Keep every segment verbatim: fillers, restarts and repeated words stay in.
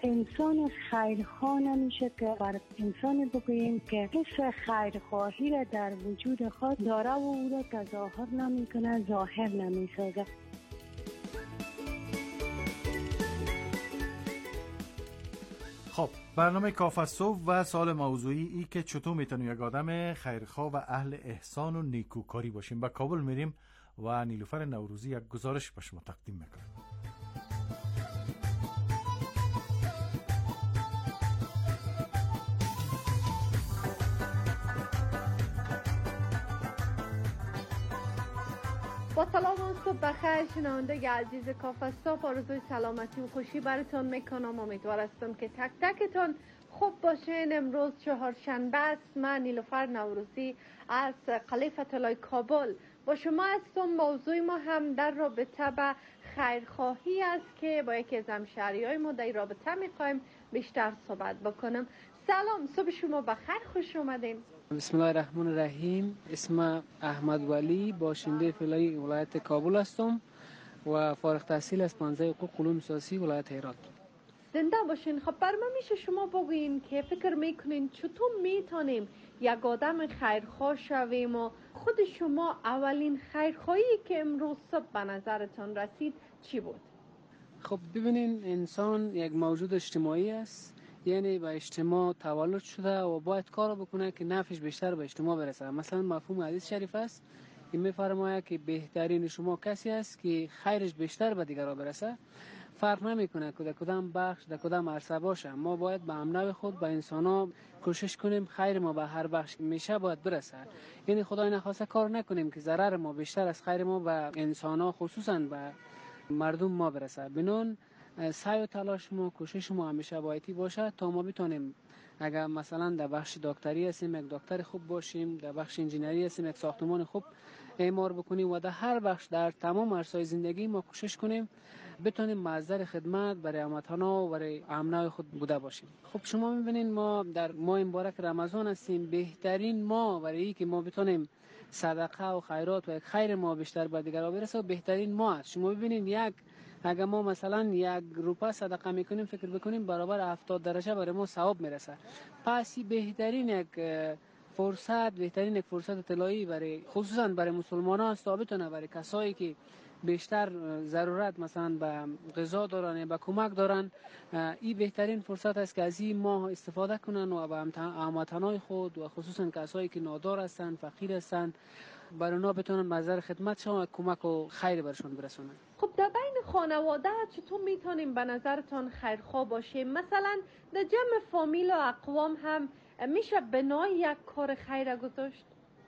انسان خیرخواه نمیشه که بر انسان بگوییم که حس خیرخواهی را در وجود خود داره و او را تظاهر نمیکنه، ظاهر نمیسازه. خب برنامه کافه صبح و سوال موضوعی ای که چطور میتونیم یک آدم خیرخواه و اهل احسان و نیکوکاری باشیم. به کابل میریم و نیلوفر نوروزی یک گزارش به شما تقدیم میکنه. با سلام و صبح بخیر شنونده عزیز کافه صبح، آرزوی سلامتی و خوشی براتون میکنم. امیدوار هستم که تک تکتون خوب باشین. امروز چهارشنبه است. من نیلوفر نوروزی از قلیه طلای کابل با شما هستم. موضوع ما هم در رابطه به خیرخواهی است که با یکی از همشهریای ما در رابطه میخوایم بیشتر صحبت بکنم. سلام، صبح شما بخیر، خوش اومدین. بسم الله الرحمن الرحیم. اسم احمد ولی، باشنده فعلی ولایت کابل هستم و فارغ التحصیل از پانزده حقوق علوم سیاسی ولایت هرات. زنده باشین. خب بر ما میشه شما بگوین که فکر میکنین چطور میتونیم یک آدم خیرخواه شویم و خود شما اولین خیرخواهی که امروز صبح به نظرتان رسید چی بود؟ خب ببینین، انسان یک موجود اجتماعی است، یعنی به اجتماع تولد شده و باید کار بکنه که نفعش بیشتر به اجتماع برسه. مثلا مفهوم حدیث شریف است که میفرماید که بهترین شما کسی است که خیرش بیشتر به دیگران برسه. فرق نمیکنه که در کدام بخش در کدام عرصه باشه، ما باید به امنو خود به انسان‌ها کوشش کنیم خیر ما به هر بخش میشه باید برسه. یعنی خدای نخواسته کار نکنیم که ضرر ما بیشتر از خیر ما به انسان‌ها خصوصا به مردم ما برسه. بنون سعی و تلاش ما، کوشش ما همیشه بایدی باشه تا ما بتونیم اگر مثلا در بخش دکتری هستیم یک دکتر خوب باشیم، در بخش انجینری هستیم یک ساختمان خوب اعمار بکنیم و در هر بخش در تمام عرصه‌های زندگی ما کوشش کنیم بتونیم مصدر خدمت برای هموطنان و برای امنای خود بوده باشیم. خب شما می‌بینید ما در ماه مبارک رمضان هستیم. بهترین ما برای اینکه ما بتونیم صدقه و خیرات و خیر ما بیشتر به دیگران برسه و بهترین ما است. شما ببینید یک اگر ما مثلا یک روپا صدقه میکنیم فکر بکنیم برابر هفتاد درجه برای ما ثواب میرسه. پس بهترین یک فرصت بهترین یک فرصت طلایی برای خصوصا برای مسلمانان است تا بتونه برای کسایی که بیشتر ضرورت مثلا به غذا دارن به کمک دارن، این بهترین فرصت است که از این ماه استفاده کنن و به هموطنان خود و خصوصا کسایی که نادار هستند، فقیر هستند، برای اونا بتونن مظهر خدمت شون، کمک و خیر برشون برسونن. خب در بین خانواده چطور میتونیم به نظرتان خیرخواه باشیم؟ مثلا در جمع فامیل و اقوام هم میشه بنای یک کار خیر گذاشت؟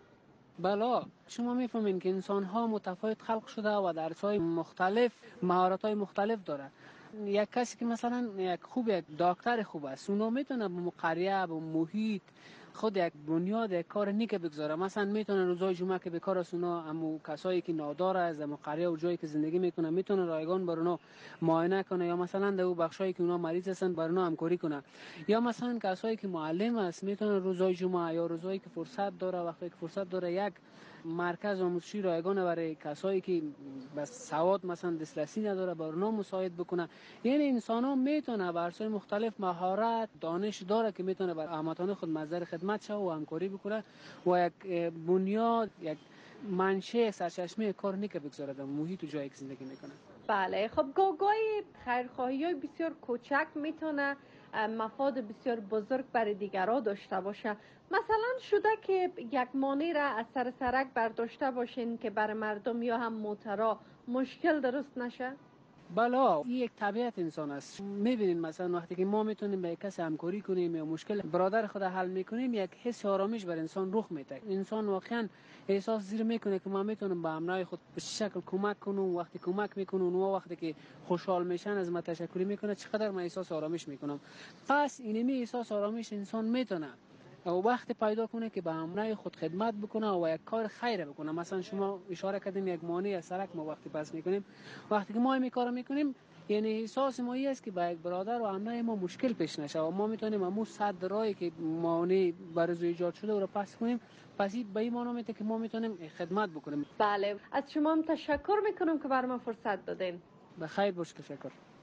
بلا شما میفهمین که انسان ها متفاوت خلق شده و در عرصه‌های مختلف مهارت های مختلف داره. یک کسی که مثلا یک خوب یک دکتر خوب است، اونو میتونه به قریه به محیط خود یک بنیاد یک کار نیک بگذاره. مثلا میتونه روزای جمعه که بیکار است اونا همو کسایی که نادار است همو قریه و جایی که زندگی میکنه میتونه رایگان بر اونا معاینه کنه، یا مثلا در اون بخشایی که اونا مریض هستن بر اونا همکاری کنه، یا مثلا کسایی که معلم است میتونه روزای جمعه یا روزایی که فرصت داره وقتی که فرصت داره یک مرکز آموزشی رایگان برای کسایی که بس سواد مثلا دسترسی نداره بر اونا مساعد بکنه. یعنی انسان ها میتونه بر عرصه‌های مختلف مهارت دانش داره که میتونه بر هموطنان خود مظهر خدمت شه و همکاری بکنه و یک بنیاد یک منشه سرچشمه کار نیک بگذاره در محیط و جایی که زندگی میکنه. بله. خب گاگای خیرخواهی های بسیار کوچک میتونه مفاد بسیار بزرگ برای دیگران داشته باشه. مثلا شده که یک مانع را از سر سرک برداشته باشین که برای مردم یا هم موترا مشکل درست نشه؟ بلا این یک طبیعت انسان است. میبینید مثلا وقتی که ما میتونیم به کسی همکاری کنیم یا مشکل برادر خود حل میکنیم یک حس آرامش بر انسان رخ میده. انسان واقعا احساس زیر میکنه که ما میتونیم به امنای خود به شکل کمک کنیم. وقتی کمک میکنیم و وقتی که خوشحال میشن از ما تشکر میکنه چقدر من احساس آرامش میکنم. پس اینمی احساس آرامش انسان میتونه و وقت پیدا کنه که به امنای خود خدمت بکنه و یک کار خیر بکنه. مثلا شما اشاره کردین یک مانع از سرک ما وقتی پس میکنیم، وقتی که ما این کارو میکنیم یعنی احساس ما این است که با یک برادر و امنای ما مشکل پیش نشه و ما میتونیم همون صد راهی که مانع برای ایجاد شده رو پس کنیم. پس این به این معنی میده که ما میتونیم خدمت بکنیم. بله، از شما هم تشکر میکنم که بر ما فرصت دادین. بخیر باش، تشکر.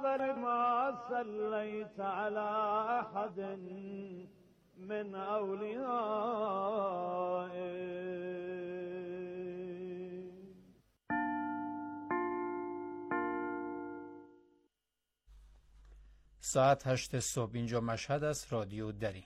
خبر ما صليت على أحد من أوليائك. ساعت هشت صبح، اینجا مشهد است، رادیو دری.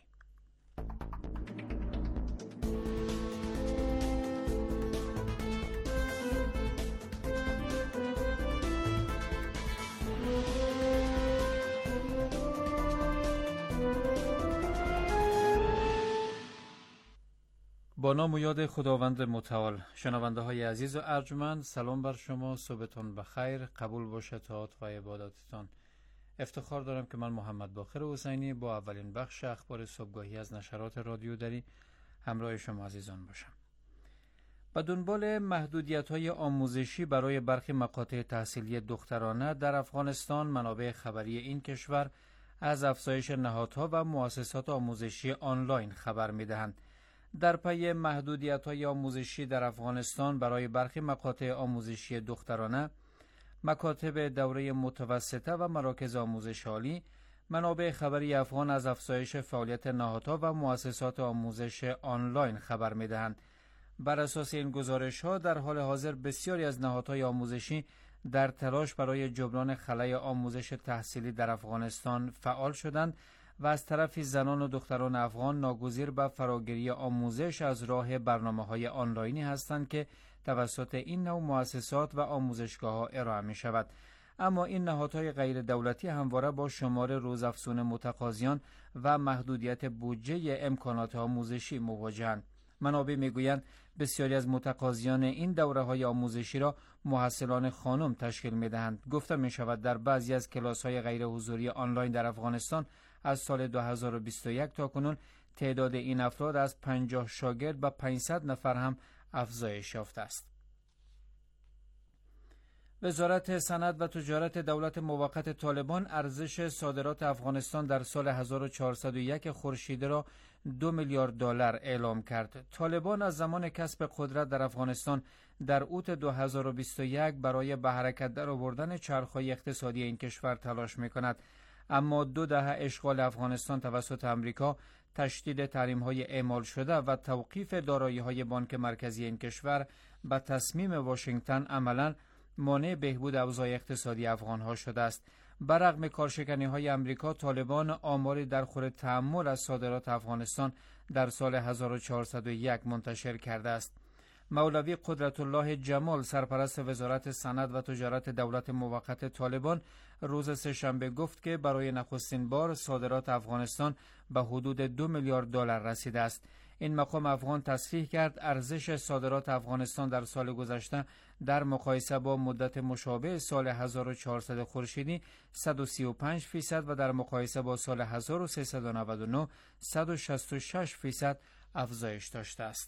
با نام و یاد خداوند متعال. شنونده های عزیز و ارجمند، سلام بر شما، صبحتون بخیر، قبول باشه طاعت و عباداتتان. افتخار دارم که من محمد باقر حسینی با اولین بخش اخبار صبحگاهی از نشرات رادیو دری همراه شما عزیزان باشم. با دنبال محدودیت‌های آموزشی برای برخی مقاطع تحصیلی دخترانه در افغانستان، منابع خبری این کشور از افزایش نهادها و مؤسسات آموزشی آنلاین خبر می‌دهند. در پی محدودیت‌های آموزشی در افغانستان برای برخی مقاطع آموزشی دخترانه، مکاتب دوره متوسطه و مراکز آموزش عالی، منابع خبری افغان از افزایش فعالیت نهادها و مؤسسات آموزش آنلاین خبر می‌دهند. بر اساس این گزارش‌ها در حال حاضر بسیاری از نهادهای آموزشی در تلاش برای جبران خلای آموزش تحصیلی در افغانستان فعال شدند و از طرفی زنان و دختران افغان ناگزیر به فراگیری آموزش از راه برنامه‌های آنلاینی هستند که توسط این نوع مؤسسات و آموزشگاه‌ها ارائه می‌شود. اما این نهادهای غیر دولتی همواره با شمار روزافزون متقاضیان و محدودیت بودجه امکانات آموزشی مواجه‌اند. منابع میگویند بسیاری از متقاضیان این دوره‌های آموزشی را محصلان خانم تشکیل می‌دهند. گفته می‌شود در بعضی از کلاس‌های غیر حضوری آنلاین در افغانستان از سال دو هزار و بیست و یک تا کنون تعداد این افراد از پنجاه شاگرد به پانصد نفر هم افزایش یافته است. وزارت صنعت و تجارت دولت موقت طالبان ارزش صادرات افغانستان در سال هزار و چهارصد و یک خورشیدی را دو میلیارد دلار اعلام کرد. طالبان از زمان کسب قدرت در افغانستان در اوت دو هزار و بیست و یک برای به حرکت درآوردن چرخهای اقتصادی این کشور تلاش می‌کند. اما دو دهه اشغال افغانستان توسط امریکا، تشدید تحریم‌های اعمال شده و توقیف دارایی‌های بانک مرکزی این کشور به تصمیم واشنگتن عملاً مانع بهبود اوضاع اقتصادی افغان‌ها شده است. برغم کارشکنی‌های امریکا، طالبان آماری در خور تأمل از صادرات افغانستان در سال هزار و چهارصد و یک منتشر کرده است. مولوی قدرت الله جمال، سرپرست وزارت صنعت و تجارت دولت موقت طالبان، روز سه‌شنبه گفت که برای نخستین بار صادرات افغانستان به حدود دو میلیارد دلار رسیده است. این مقام افغان تصریح کرد ارزش صادرات افغانستان در سال گذشته در مقایسه با مدت مشابه سال هزار و چهارصد خورشیدی صد و سی و پنج فیصد و در مقایسه با سال هزار و سیصد و نود و نه صد و شصت و شش فیصد افزایش داشته است.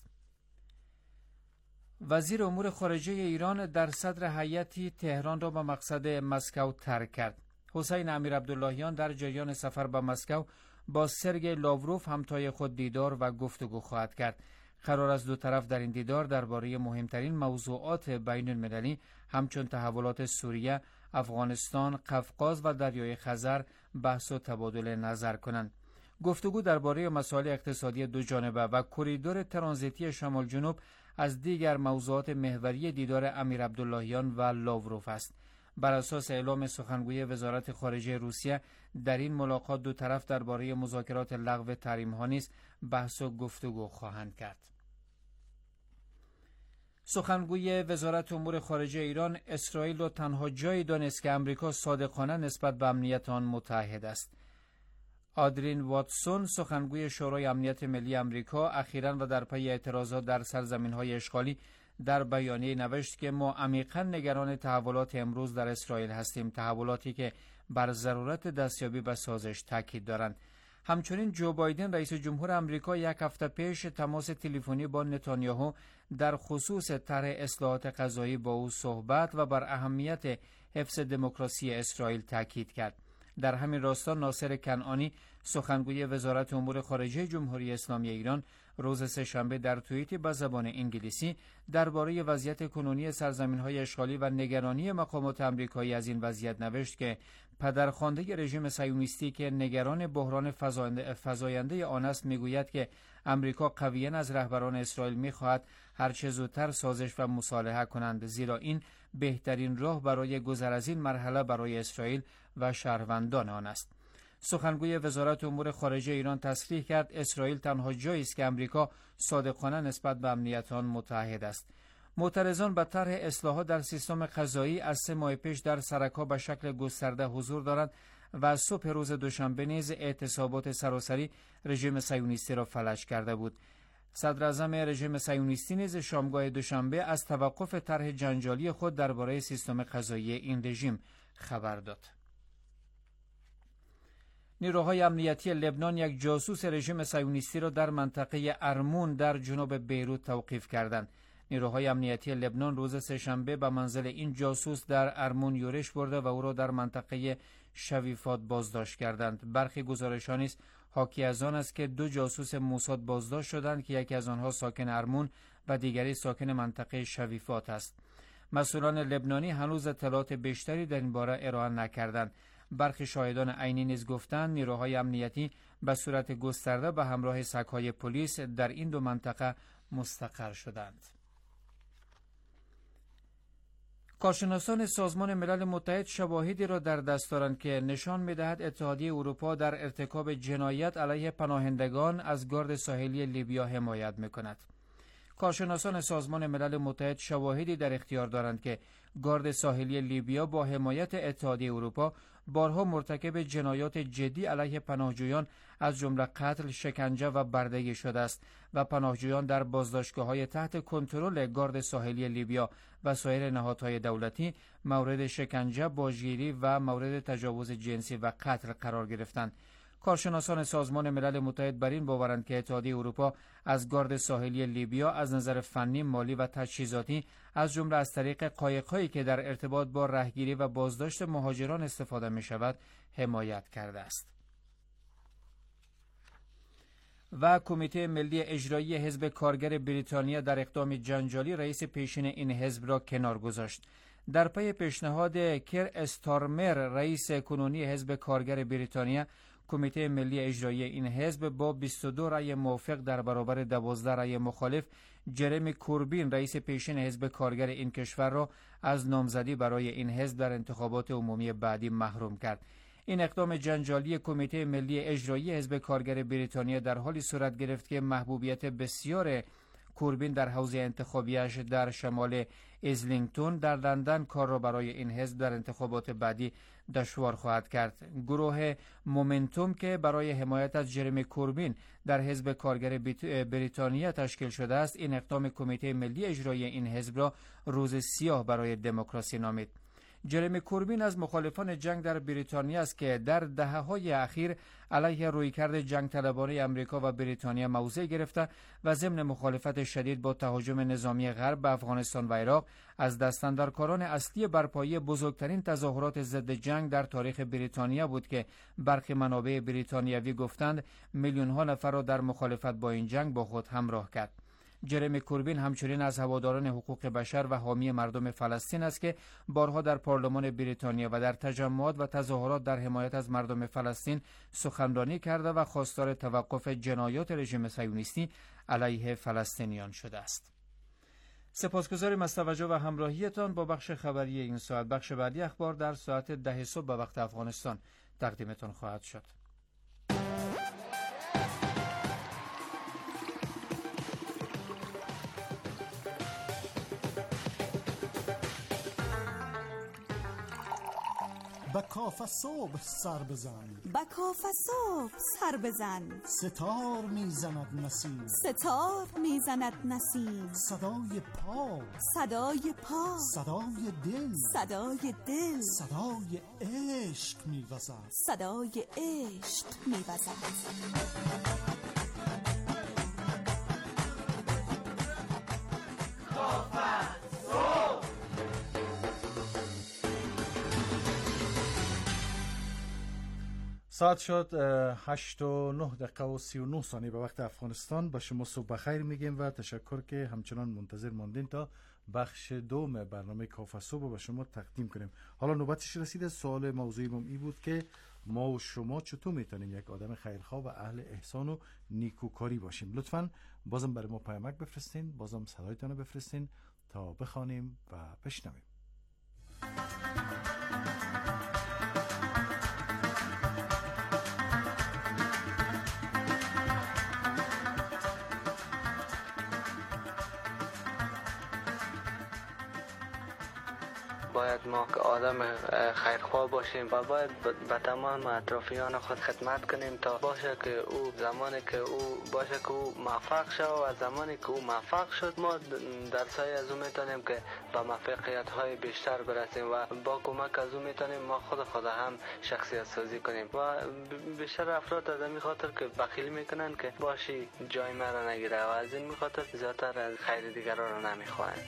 وزیر امور خارجه ایران در صدر هیئتی تهران را به مقصد مسکو ترک کرد. حسین امیر عبداللهیان در جریان سفر به مسکو با سرگئی لاوروف همتای خود دیدار و گفتگو خواهد کرد. قرار است دو طرف در این دیدار درباره مهمترین موضوعات بین المللی همچون تحولات سوریه، افغانستان، قفقاز و دریای خزر بحث و تبادل نظر کنند. گفتگو درباره مسائل اقتصادی دو جانبه و کریدور ترانزیتی شمال جنوب از دیگر موضوعات محوری دیدار امیر عبداللهیان و لاوروف است. بر اساس اعلام سخنگوی وزارت خارجه روسیه، در این ملاقات دو طرف درباره مذاکرات لغو تحریم‌ها نیز بحث و گفتگو خواهند کرد. سخنگوی وزارت امور خارجه ایران اسرائیل را تنها جایی دانست که امریکا صادقانه نسبت به امنیت آن متحد است. آدرین واتسون، سخنگوی شورای امنیت ملی امریکا، اخیراً و در پی اعتراضات در سرزمین‌های اشغالی در بیانیه نوشت که ما عمیقاً نگران تحولات امروز در اسرائیل هستیم، تحولاتی که بر ضرورت دستیابی به سازش تاکید دارند. همچنین جو بایدن رئیس جمهور آمریکا یک هفته پیش تماس تلفنی با نتانیاهو در خصوص طرح اصلاحات قضایی با او صحبت و بر اهمیت حفظ دموکراسی اسرائیل تاکید کرد. در همین راستا ناصر کنعانی، سخنگوی وزارت امور خارجه جمهوری اسلامی ایران، روز سه‌شنبه در توییتی به زبان انگلیسی درباره وضعیت کنونی سرزمین‌های اشغالی و نگرانی مقامات آمریکایی از این وضعیت نوشت که پدرخوانده رژیم صهیونیستی که نگران بحران فزاینده آن است میگوید که امریکا قویاً از رهبران اسرائیل می‌خواهد هر چه زودتر سازش و مصالحه کنند، زیرا این بهترین راه برای گذر از این مرحله برای اسرائیل و شهروندان آن است. سخنگوی وزارت امور خارجه ایران تصریح کرد اسرائیل تنها جایی است که امریکا صادقانه نسبت به امنیت آن متعهد است. معترضان به طرح اصلاحات در سیستم قضایی از سه ماه پیش در سرک‌ها به شکل گسترده حضور دارند و صبح روز دوشنبه نیز اعتصابات سراسری رژیم صهیونیستی را فلج کرده بود. صدر اعظم رژیم صهیونیستی نیز شامگاه دوشنبه از توقف طرح جنجالی خود درباره سیستم قضایی این رژیم خبر داد. نیروهای امنیتی لبنان یک جاسوس رژیم صهیونیستی را در منطقه ارمون در جنوب بیروت توقیف کردند. نیروهای امنیتی لبنان روز سه‌شنبه به منزل این جاسوس در ارمون یورش برده و او را در منطقه شویفات بازداشت کردند. برخی گزارش‌ها نیز حاکی از آن است که دو جاسوس موساد بازداشت شدند که یکی از آنها ساکن ارمون و دیگری ساکن منطقه شویفات است. مسئولان لبنانی هنوز اطلاعات بیشتری در این باره ارائه نکردند. برخی شاهدان عینی نیز گفتند نیروهای امنیتی به صورت گسترده به همراه سگ‌های پلیس در این دو منطقه مستقر شدند. کارشناسان سازمان ملل متحد شواهدی را در دست دارند که نشان می‌دهد اتحادیه اروپا در ارتکاب جنایت علیه پناهندگان از گارد ساحلی لیبیا حمایت می‌کند. کارشناسان سازمان ملل متحد شواهدی در اختیار دارند که گارد ساحلی لیبیا با حمایت اتحادیه اروپا بارها مرتکب جنایات جدی علیه پناهجویان از جمله قتل، شکنجه و بردگی شده است و پناهجویان در بازداشتگاه‌های تحت کنترل گارد ساحلی لیبیا و سایر نهادهای دولتی مورد شکنجه، بازگیری و مورد تجاوز جنسی و قتل قرار گرفتند. کارشناسان سازمان ملل متحد بر این باورند که اتحادیه اروپا از گارد ساحلی لیبیا از نظر فنی، مالی و تجهیزاتی از جمله از طریق قایق‌هایی که در ارتباط با رهگیری و بازداشت مهاجران استفاده می‌شود حمایت کرده است. و کمیته ملی اجرایی حزب کارگر بریتانیا در اقدام جنجالی رئیس پیشین این حزب را کنار گذاشت. در پی پیشنهاد کیر استارمر رئیس کنونی حزب کارگر بریتانیا، کمیته ملی اجرایی این حزب با بیست و دو رأی موافق در برابر دوازده رأی مخالف جرمی کوربین رئیس پیشین حزب کارگر این کشور را از نامزدی برای این حزب در انتخابات عمومی بعدی محروم کرد. این اقدام جنجالی کمیته ملی اجرایی حزب کارگر بریتانیا در حالی صورت گرفت که محبوبیت بسیار کوربین در حوزه انتخابیش در شمال ایزلینگتون در لندن کار را برای این حزب در انتخابات بعدی دشوار خواهد کرد. گروه مومنتوم که برای حمایت از جرمی کوربین در حزب کارگر بریتانیا تشکیل شده است، این اقدام کمیته ملی اجرایی این حزب را روز سیاه برای دموکراسی نامید. جرمی کوربین از مخالفان جنگ در بریتانیا است که در دهه‌های اخیر علیه رویکرد جنگ طلبانه آمریکا و بریتانیا موضع گرفته و ضمن مخالفت شدید با تهاجم نظامی غرب به افغانستان و عراق از دستاندرکاران اصلی برپایی بزرگترین تظاهرات ضد جنگ در تاریخ بریتانیا بود که برخی منابع بریتانیوی گفتند میلیون‌ها نفر را در مخالفت با این جنگ با خود همراه کرد. جرمی کوربین همچنین از هواداران حقوق بشر و حامی مردم فلسطین است که بارها در پارلمان بریتانیا و در تجمعات و تظاهرات در حمایت از مردم فلسطین سخنرانی کرده و خواستار توقف جنایات رژیم صهیونیستی علیه فلسطینیان شده است. سپاسگزاریم از توجه و همراهیتان با بخش خبری این ساعت. بخش بعدی اخبار در ساعت ده صبح به وقت افغانستان تقدیمتان خواهد شد. با کاف صبح سر بزن، با کاف صبح سر بزن، ستار میزند نسیم، ستار میزند نسیم، صدای پا، صدای پا، صدای دل، صدای دل، صدای عشق میوزد، صدای عشق میوزد. ساعت شد هشت و نه دقیقه و سی و نه ثانیه به وقت افغانستان. با شما صبح بخیر میگیم و تشکر که همچنان منتظر ماندین تا بخش دوم برنامه کافه صبح به شما تقدیم کنیم. حالا نوبتش رسیده. سوال موضوعیمون این بود که ما و شما چطور میتونیم یک آدم خیرخواه و اهل احسان و نیکوکاری باشیم؟ لطفاً بازم برای ما پیامک بفرستین، بازم صدایتان رو بفرستین تا بخوانیم و بشنویم. باید ما که آدم خیرخواه باشیم و باید به تمام اطرافیان خود خدمت کنیم تا باشه که او زمانی که او باشه که او موفق شد و زمانی که او موفق شد ما در سایه از او میتونیم که به موفقیت های بیشتر برسیم و با کمک از او میتونیم ما خود خود هم شخصیت سازی کنیم و بیشتر افراد از این خاطر که بخیل میکنن که باشی جای ما را نگیره و از این خاطر زیادتر از خیر دیگران را نمیخواهند.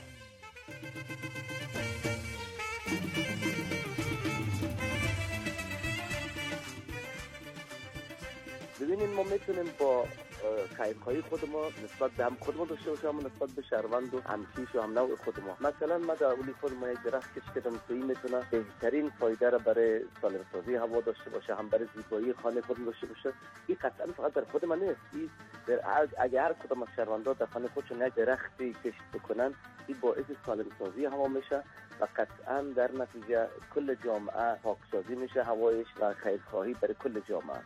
ببینید ما میتونیم با خیرخواهی خود ما نسبت به هم خود ما داشته باشیم و نسبت به شهروند و همکیش و هم نوع خود ما. مثلا ما در اولی خود ما یک درخت کش کردم که این میتونه بهترین فایده را برای سالم سازی هوا داشته باشه، هم برای زیبایی خانه خود داشته باشه. این قطعا فقط در خود ما نیست. این اگر هر کدام از شهروندان در خانه خودشون یک درختی کشت بکنن این باعث سالم سازی هوا میشه و قطعا در نتیجه کل جامعه پاکسازی میشه هوایش و خیرخواهی برای کل جامعه.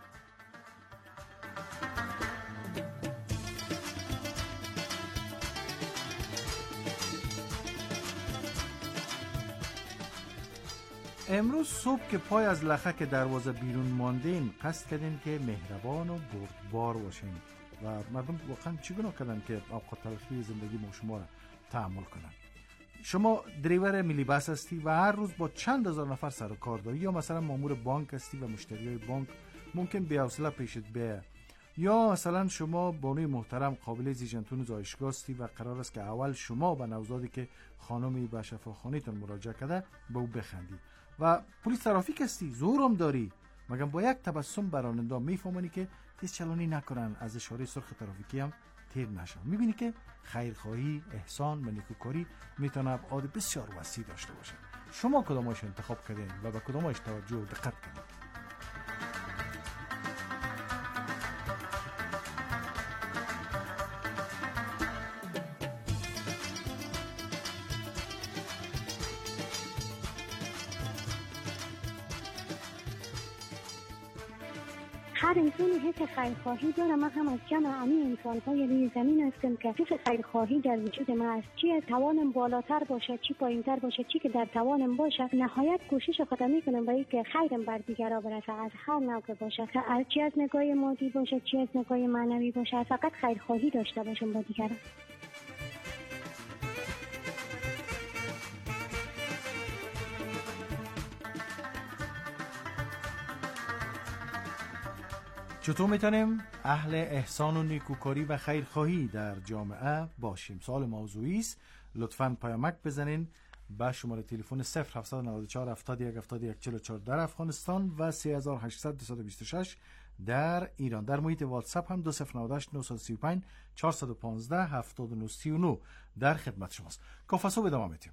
امروز صبح که پای از لخک دروازه بیرون ماندین قصد کردین که مهربان و بردبار باشین و مردم واقعا چی گناه کردن که اوقات تلخی زندگی ما شما را تحمل کنن؟ شما دریور ملی بس هستی و هر روز با چند هزار نفر سر و کار داری، یا مثلا مامور بانک هستی و مشتریای بانک ممکن بی‌حوصله پیشت بیه، یا مثلا شما بانوی محترم قابل زیجنتون زایشگاه هستی و قرار است که اول شما و نوزادی که خانمی به شفاخانه‌تون مراجعه کرده به او بخندی، و پلیس ترافیک هستی زورم داری، مگم با یک تبسم بر راننده میفهمونی که تیز چلانی نکنن، از اشاره سرخ ترافیکی هم تیر نشن. میبینی که خیرخواهی، احسان و نیکوکاری میتونه ابعاد بسیار وسیع داشته باشه. شما کدامش انتخاب کردین و به کدامش توجه و دقت کنید؟ هر انسانی حس خیرخواهی داره. من هم از جمع همین انسان‌های روی زمین هستم که حس خیرخواهی در وجود من است. چی توانم بالاتر باشه، چی پایینتر باشه، چی که در توانم باشه، نهایت کوشش خودم میکنم برای که خیرم بر دیگران برسه، از هر نوع که باشه، چی از نگاه مادی باشه، چی از نگاه معنوی باشه، فقط خیرخواهی داشته باشم با دیگران. چطور میتونیم اهل احسان و نیکوکاری و خیرخواهی در جامعه باشیم؟ سوال موضوعی است. لطفاً پیامک بزنین به شماره تلفن صفر هفت نه چهار هفتاد و یک هفتاد و یک چهل و چهار در افغانستان و سه هزار و هشتصد دویست و بیست و شش در ایران. در محیط واتساپ هم دو صفر نه هشت نه سه پنج چهار یک پنج هفتاد و نه سی و نه در خدمت شماست. کافه صبح ادامه میدیم.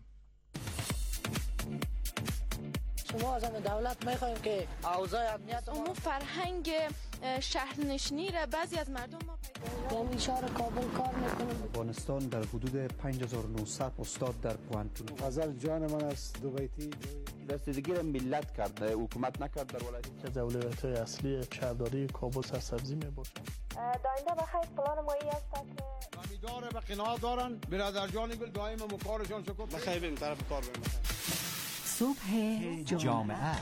شما از دولت میخوایم که اوضاع امنیت اون فرهنگ شهرنشینی را بعضی از مردم ما یعنی شهر کابل کار میکنه. افغانستان در حدود پنج هزار و نهصد استاد در پوهنتون. غزل جان من است دو بیتی رسیدگی را ملت کرد، حکومت نکرد. در ولایت که اولویت اصلی شهرداری کابل سرسبزی میباشد. داینده بخیر پلان مایی است که امیدواره به قناعت دارن برادر جان گل دائم مکارشان شکر بخیر بریم طرف کار بریم. صبح جامعه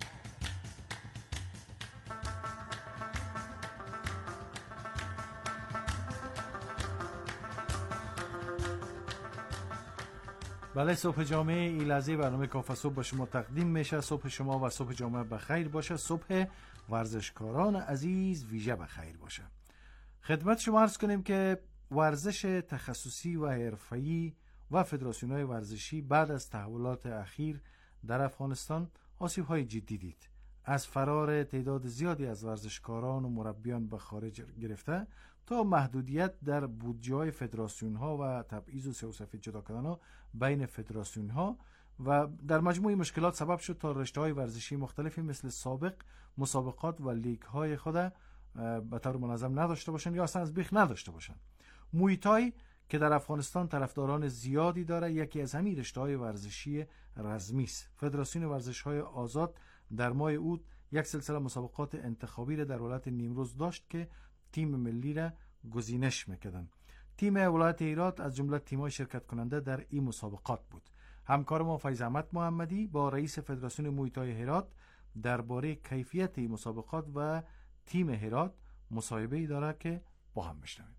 بله، صبح جامعه این لحظه برنامه کافه صبح با شما تقدیم میشه. صبح شما و صبح جامعه بخیر باشه. صبح ورزشکاران عزیز ویژه بخیر باشه. خدمت شما عرض کنیم که ورزش تخصصی و حرفه‌ای و فدراسیون‌های ورزشی بعد از تحولات اخیر در افغانستان آسیب‌های جدی دید از فرار تعداد زیادی از ورزشکاران و مربیان به خارج گرفته تا محدودیت در بودجه‌های فدراسیون‌ها و تبعیض و سیاه‌وسفید جدا کردن‌ها بین فدراسیون‌ها و در مجموع مشکلات سبب شد تا رشته‌های ورزشی مختلفی مثل سابق مسابقات و لیگ‌های خود به طور منظم نداشته باشند یا اصلا از بیخ نداشته باشند. موی تای که در افغانستان طرفداران زیادی داره یکی از همین رشته‌های ورزشی رسمی است. فدراسیون ورزش‌های آزاد در ماه اوت یک سلسله مسابقات انتخابی را در ولایت نیمروز داشت که تیم ملی را گزینش می‌کردند. تیم ولایت هرات از جمله تیم‌های شرکت کننده در این مسابقات بود. همکار ما فیض احمد محمدی با رئیس فدراسیون موی تای هرات درباره کیفیت این مسابقات و تیم هرات مصاحبه‌ای داره که با هم بشنویم.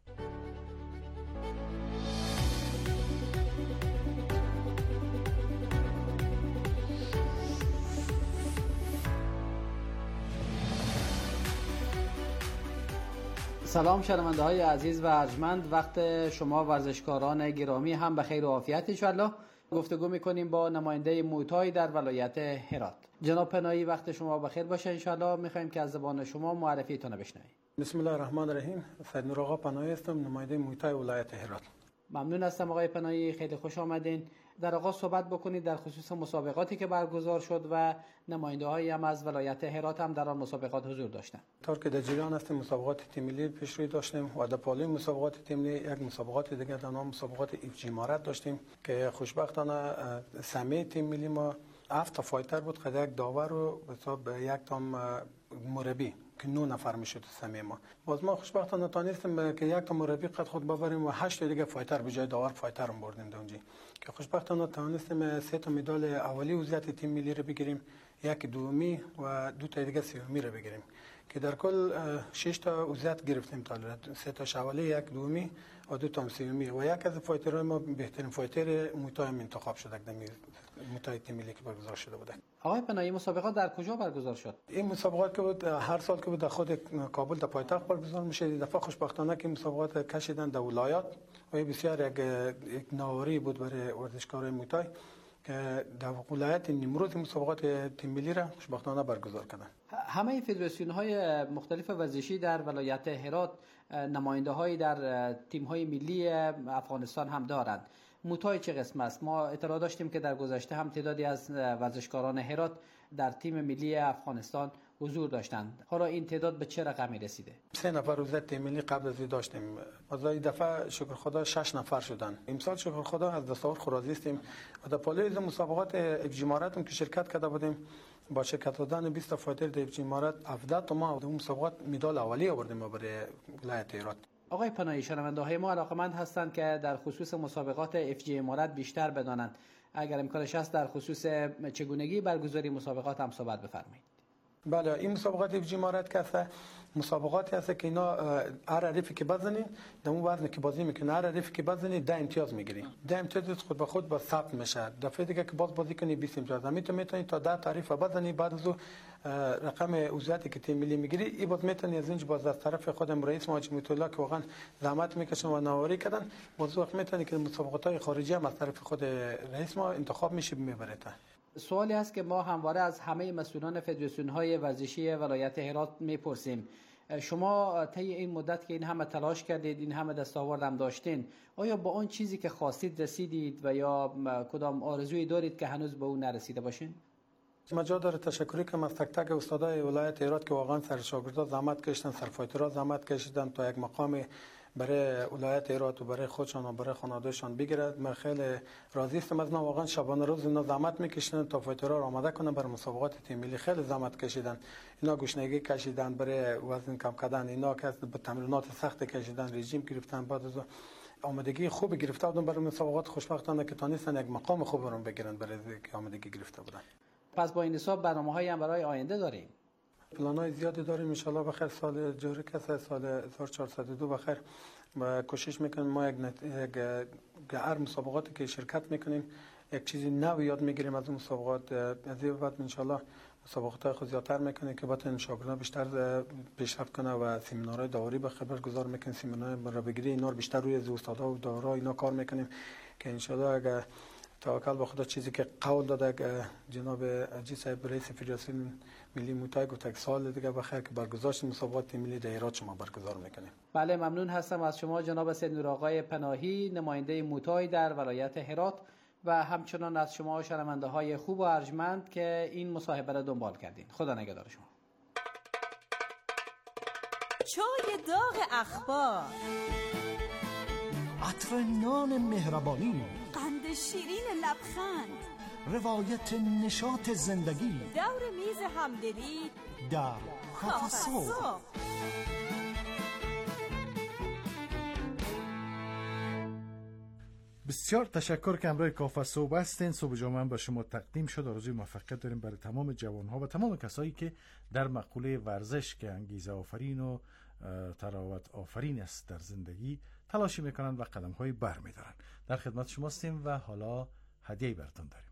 سلام شنونده های عزیز و ارجمند، وقت شما ورزشکاران گرامی هم به خیر و عافیت انشالله. گفتگو میکنیم با نماینده موی تای در ولایت هرات. جناب پناهی وقت شما بخیر باشه انشالله. میخوایم که از زبان شما معرفیتون رو بشنویم. بسم الله الرحمن الرحیم. سید نور آقا پناهی هستم، نماینده موی تای ولایت هرات. ممنون هستم آقای پناهی، خیلی خوش آمدین. در آغاز صحبت بکنید در خصوص مسابقاتی که برگزار شد و نماینده هایی هم از ولایت هرات هم در آن مسابقات حضور داشتن. طور که در جریان هستیم مسابقات تیم ملی پیش روی داشتیم و در پالوی مسابقات تیم ملی یک مسابقات دیگه در نام مسابقات ایفجی امارات داشتیم که خوشبختانه سهمیه تیم ملی ما هفت تا فایتر بود، خود یک داور و حساب یک تا مربی که نه نفر میشد سهمیه ما. باز ما خوشبختانه تونستیم که یک تا مربی قد خود ببریم و هشت تا دیگه فایتر به جای داور فایتر هم بردیم اونجا که خوشبختانه تونستیم سه تا مدال اولی وضعیت تیم ملی رو بگیریم، یک دومی و دو تا دیگه سومی رو بگیریم که در کل شش تا وضعیت گرفتیم تا سه تا اولی، یک دومی و دو تا سومی و یک از فایترهای ما بهترین فایتر موی تای انتخاب شد در موی تای تیم ملی که برگزار شده بود. آقای پناهی مسابقات در کجا برگزار شد؟ این مسابقات که بود هر سال که بود در خود کابل در پایتخت برگزار میشه. این دفعه خوشبختانه که مسابقات کشیدن در ولایات و بسیار یک یک نواری بود برای ورزشکارای موی تای که در ولایت نیمروز مسابقات تیم ملی را خوشبختانه برگزار کردن. همه فدراسیون های مختلف ورزشی در ولایت هرات نماینده های در تیم های ملی افغانستان هم دارند. موی تای چه قسم است؟ ما اطلاع داشتیم که در گذشته هم تعدادی از ورزشکاران هرات در تیم ملی افغانستان حضور داشتند. حالا این تعداد به چه رقمی رسیده؟ سه نفر وزارت تیم ملی قبل از این داشتیم. از این دفعه شکر خدا شش نفر شدن. امسال شکر خدا از دستاورد خراجی هستیم و در پالوی مسابقات ایفجی امارات که شرکت کرده بودیم با شرکت دادن بیست تا فایتر در ایفجی امارات هفده تا ما در مسابقات مدال اولی آوردیم برای ولایت هرات. آقای پناهی شنونده های ما علاقمند هستند که در خصوص مسابقات ایفجی امارات بیشتر بدانند. اگر امکانش هست در خصوص چگونگی برگزاری مسابقات هم صحبت بفرمایید. بله، این مسابقات ایفجی امارات که هست مسابقاتی هست که اینا هر حریفی که بزنین در اون وزن که بازی میکنه هر حریفی که بزنین ده امتیاز میگیری. ده امتیاز خود به خود با ثبت میشه. دفعه دیگه که باز بازی کنی بیست امتیاز. همین میتونی تا ده تعریف بزنی، بعد از رقم عضویتی که تیم ملی میگیری این باز میتونی از اینج باز از طرف خودم رئیس ماجد متولا که واقعا زحمت میکشن و نواری کردن باز وقت میتونی که مسابقات های خارجی هم از طرف خود رئیس ما انتخاب میشه میبره. سوالی هست که ما همواره از همه مسئولان فدراسیون های ورزشی ولایت هرات میپرسیم. شما طی این مدت که این همه تلاش کردید، این همه دستاورد هم داشتین، آیا با اون چیزی که خواستید رسیدید و یا کدام آرزویی دارید که هنوز به اون نرسیده باشین؟ مجال داره تشکری کنم از تک تک استادای ولایت هرات که واقعا سر شاگردان زحمت کشیدن، سر فایترها زحمت کشیدن تا یک مقام برای ولایت هرات و برای خودشان و برای خانوادهشان بگیرد. من خیلی راضی هستم از اینا، واقعا شبانه روز اینا زحمت میکشیدن تا فایترها را آماده کنن برای مسابقات تیم ملی. خیلی زحمت کشیدن، اینا گشنگی کشیدن برای وزن کم کردن، اینا که به تمرینات سخت کشیدن، رژیم گرفتن، بعد از آمادگی خوب گرفته بودن برای مسابقات. خوشبختانه که تونستن یک مقام خوب رو بگیرن برای که آمادگی گرفته بودن. پس با این حساب برنامه‌هایی هم برای آینده داریم. پلان‌های زیادی داریم ان شاء الله. بخیر سال جاری که سال هزار و چهارصد و دو بخیر و کوشش میکنیم ما یک یک هر مسابقاتی که شرکت میکنیم یک چیزی نو یاد میگیریم از اون مسابقات. از این بعد ان شاء الله مسابقات خود زیادتر میکنیم که بتونیم شاگردان بیشتر پیشرفت کنه و سمینارهای داوری به خبر گذار میکنیم، سمینارهای برای بگیری اینا بیشتر روی استادا و داورا اینا کار میکنیم که ان شاء الله اگر توکل به خدا چیزی که قول داده جناب عجیز صاحب رئیس فدراسیون ملی موتای گفت یک سال دیگه بخیر که برگزارش مسابقات ملی در هرات شما برگزار میکنیم. بله ممنون هستم از شما جناب سید نورآقای پناهی نماینده موتای در ولایت هرات و همچنان از شما شنونده های خوب و ارجمند که این مصاحبه را دنبال کردین. خدا نگهدار شما. چای داغ اخبار، عطر نان مهربانی، قند شیرین لبخند، روایت نشاط زندگی، دور میز همدلی در کافه صبح. بسیار تشکر که همراه کافه صبح هستین. صبح جامعه با شما تقدیم شد. آرزوی موفقیت داریم برای تمام جوانها و تمام کسایی که در مقوله ورزش که انگیزه آفرین و تراوت آفرین است در زندگی تلاشی میکنن و قدم های بر میدارن. در خدمت شما هستیم و حالا هدیه‌ای براتون داریم.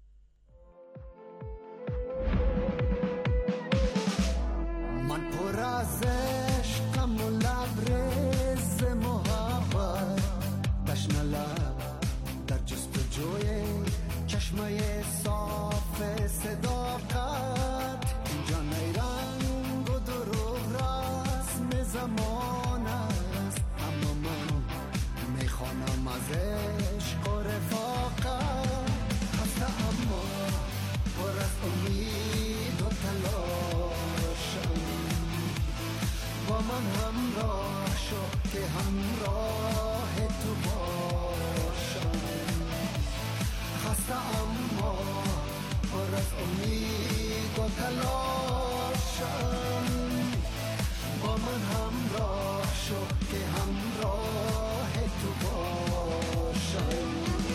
من پر از عشقم و لبریز محبت، تشنه لب در جستجوی چشمه صاف صداقت، اینجا نیرنگ و دروغ رسم زمان است، اما من میخوانم از عشق و رفاقت، خسته اما پر از امید و تلاشم، با من همراه شو که همراه تو باشم، خسته اما پر از امید و تلاشم، با من همراه شو که همراه تو باشم.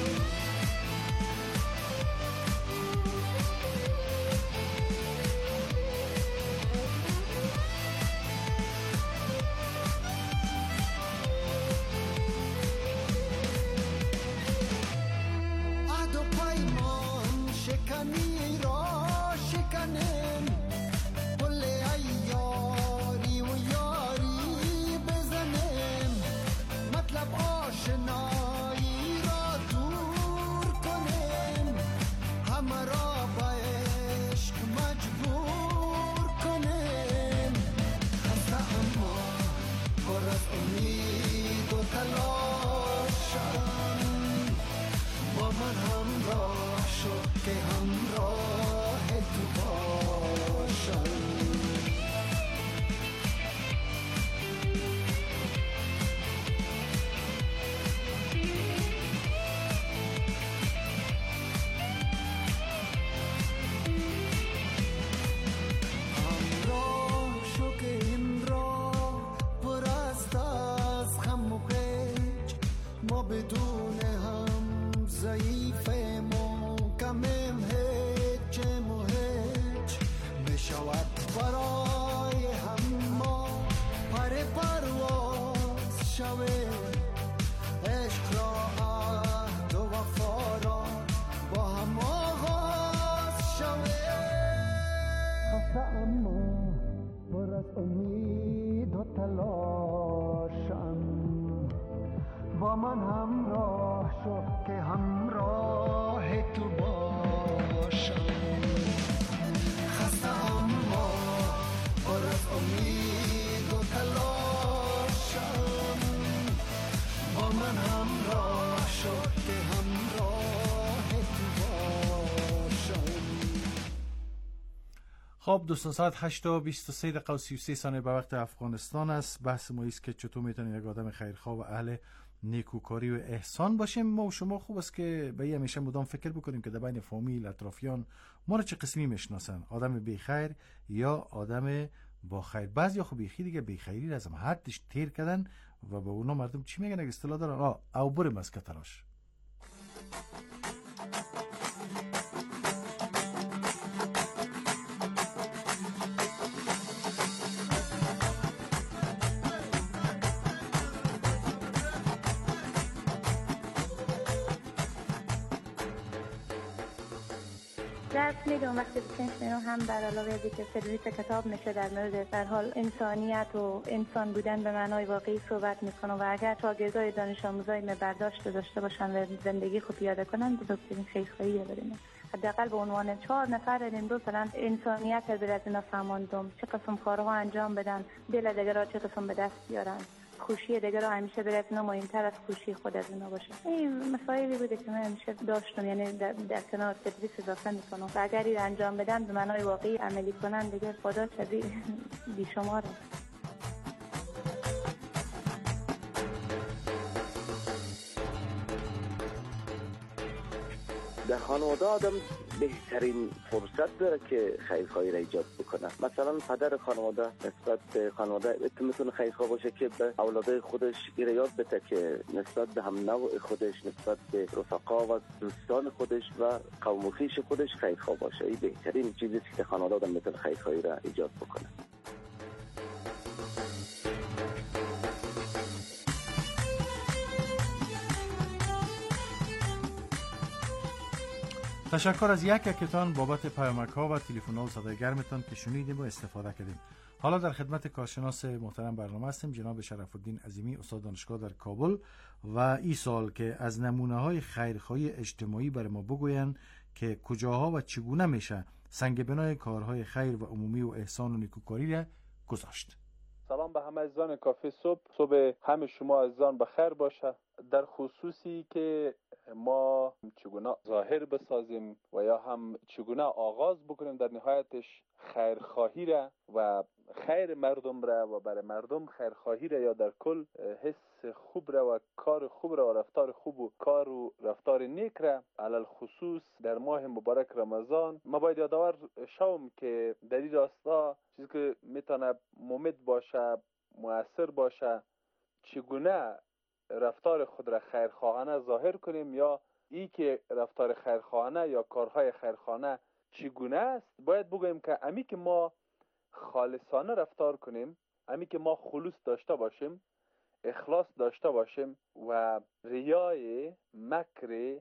شکنی را شکنیم، پل ایاری و یاری بزنیم، مطلب آشنایی را دور کنیم، همه را به عشق مجبور کنیم، خسته اما پر از امید و تلاشم، با من همراه شو که همراه تو باشم. همراه شو که این راه پر است از غم و غیج، ما بدون هم ضعیفیم و کمیم، هیچیم و هیچ بشود برای هم ما پر پرواز شویم، عشق را عهد و وفا را با هم آغاز شویم، خسته اما پر از امید و تلاشم، با من همراه شو که همراه تو باشم، خسته اما پر از امید و تلاشم، با من همراه شو که همراه تو باشم. خب دوستان، ساعت هشت و بیست و سه دقیقه و سی و سه ثانیه به وقت افغانستان است. بحث ما است که چطور میتونیم یک آدم خیرخواه و اهل نیکوکاری و احسان باشیم. ما و شما خوب است که به این همیشه مدام فکر بکنیم که در بین فامیل اطرافیان ما رو چه قسمی میشناسن، آدم بیخیر یا آدم با خیر. بعضیا خب بیخی دیگه بیخیری را از هم حدش تیر کردن و به اونا مردم چی میگن؟ اگه اصطلاح دارن آ او بریم از کتراش. درس میدم وقتی بسنش میرم هم بر علاوه از که سرویس کتاب میشه در مورد در حال انسانیت و انسان بودن به معنای واقعی صحبت میکنم و اگر شاگردای دانش آموزای می برداشت داشته باشن و زندگی خود پیاده کنن بزرگترین خیرخواهی داریم. حداقل به عنوان چهار نفر امروز مثلا انسانیت رو از اینا فهماندم، چه قسم کارها انجام بدن، دل دیگر را چه قسم به دست بیارن، خوشی دیگر را همیشه برای اینا مهمتر از خوشی خود از اینا باشه. این مسائلی بوده که من همیشه داشتم، یعنی در, در کنار تدریس اضافه میکنم و اگر این انجام بدن به معنای واقعی عملی کنن دیگه خدا چه بیشماره. در خانواده آدم بهترین فرصت داره که خیرخواهی را ایجاد بکنه. مثلا پدر خانواده نسبت به خانواده میتونه خیرخواه باشه که به اولادای خودش یاد بده که نسبت به هم نوع خودش، نسبت به رفقا و دوستان خودش و قوم و خویش خودش خیرخواه باشه. این بهترین چیزی است که خانواده آدم میتونه خیرخواهی را ایجاد بکنه. تشکر از یک یکتان بابت پیامک ها و تلفن ها و صدای گرمتان که شنیدیم و استفاده کردیم. حالا در خدمت کارشناس محترم برنامه هستیم، جناب شرف الدین عظیمی، استاد دانشگاه در کابل، و این سال که از نمونه های خیرخواهی اجتماعی بر ما بگوین که کجاها و چگونه میشه سنگ بنای کارهای خیر و عمومی و احسان و نیکوکاری را گذاشت. سلام به همه عزیزان کافی صبح. صبح همه شما عزیزان بخیر باشه. در خصوصی که ما چگونه ظاهر بسازیم و یا هم چگونه آغاز بکنیم در نهایتش خیرخواهی را و خیر مردم را و برای مردم خیرخواهی را یا در کل حس خوب را و کار خوب را و رفتار خوب و کار و رفتار نیک را علل خصوص در ماه مبارک رمضان ما باید یادآور شوم که در این راستا چیزی که میتونه ممد باشه، مؤثر باشه، چگونه رفتار خود را خیرخواهانه ظاهر کنیم یا ای که رفتار خیرخواهانه یا کارهای خیرخواهانه چگونه است. باید بگوییم که امی که ما خالصانه رفتار کنیم، امی که ما خلوص داشته باشیم، اخلاص داشته باشیم و ریای، مکر،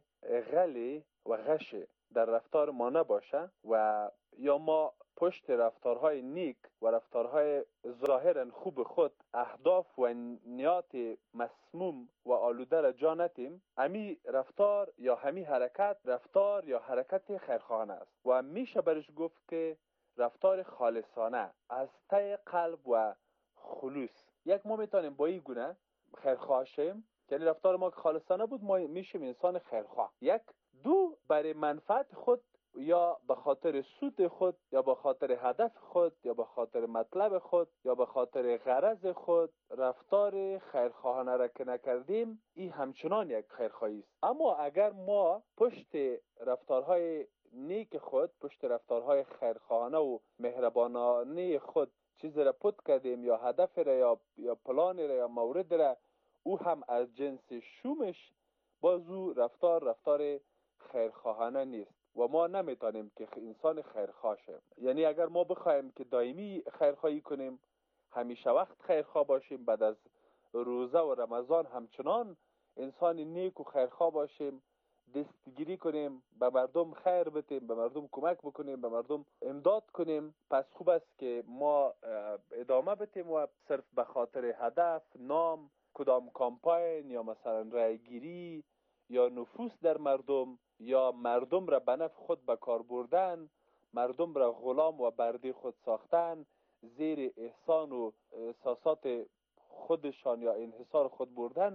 غل و غش در رفتار ما نباشه و یا ما پشت رفتارهای نیک و رفتارهای ظاهرا خوب خود اهداف و نیات مسموم و آلوده را جا نتیم، امی رفتار یا همی حرکت رفتار یا حرکت خیرخواهانه است و میشه برش گفت که رفتار خالصانه از ته قلب و خلوص. یک ما میتونیم با این گونه خیرخواه شیم، یعنی رفتار ما که خالصانه بود ما میشیم انسان خیرخواه. یک دو برای منفعت خود یا به خاطر سود خود یا به خاطر هدف خود یا به خاطر مطلب خود یا به خاطر غرض خود رفتار خیرخواهانه را که نکردیم، این همچنان یک خیرخواهی است. اما اگر ما پشت رفتارهای نیک خود، پشت رفتارهای خیرخواهانه و مهربانانه خود چیزی را پت کردیم یا هدف را یا یا پلان را یا مورد را او هم از جنس شومش، بازو رفتار رفتار خیرخواهانه نیست و ما نمیتونیم که انسان خیرخواه شیم. یعنی اگر ما بخوایم که دائمی خیرخواهی کنیم، همیشه وقت خیرخواه باشیم، بعد از روزه و رمضان همچنان انسان نیک و خیرخواه باشیم، دستگیری کنیم، به مردم خیر بتیم، به مردم کمک بکنیم، به مردم امداد کنیم، پس خوب است که ما ادامه بتیم و صرف به خاطر هدف، نام، کدام کامپاین یا مثلا رایگیری یا نفوذ در مردم یا مردم را به نفع خود به کار بردن، مردم را غلام و بردی خود ساختن، زیر احسان و احساسات خودشان یا انحصار خود بردن،